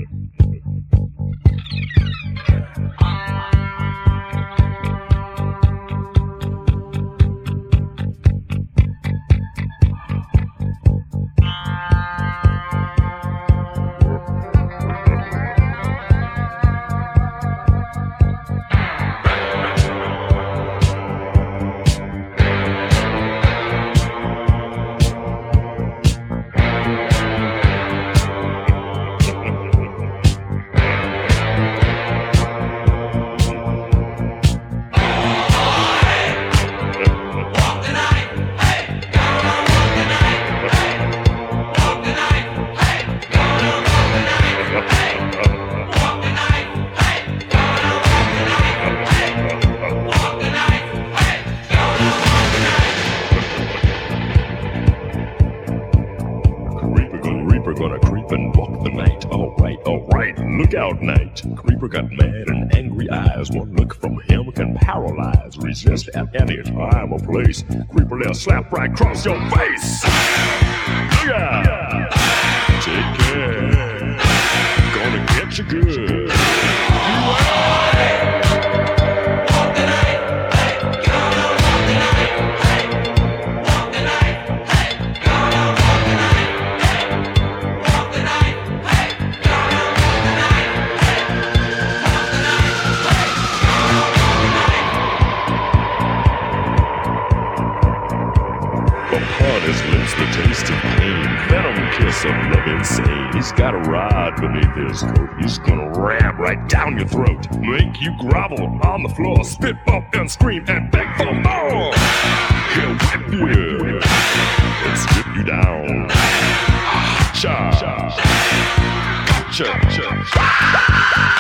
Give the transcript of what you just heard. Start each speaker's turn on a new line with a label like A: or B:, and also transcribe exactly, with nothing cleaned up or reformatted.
A: Gonna creep and walk the night. Alright, alright, look out, night. Creeper got mad and angry eyes. One look from him can paralyze. Resist at any time or place. Creeper there slap right across your face. Look out! Take care. Gonna get you good. Beware! Upon his lips the taste of pain, venom kiss of love insane. He's got a rod beneath his coat. He's gonna ram right down your throat, make you grovel on the floor, spit up and scream and beg for more. He'll whip you and strip you down. Cha, cha, cha, cha.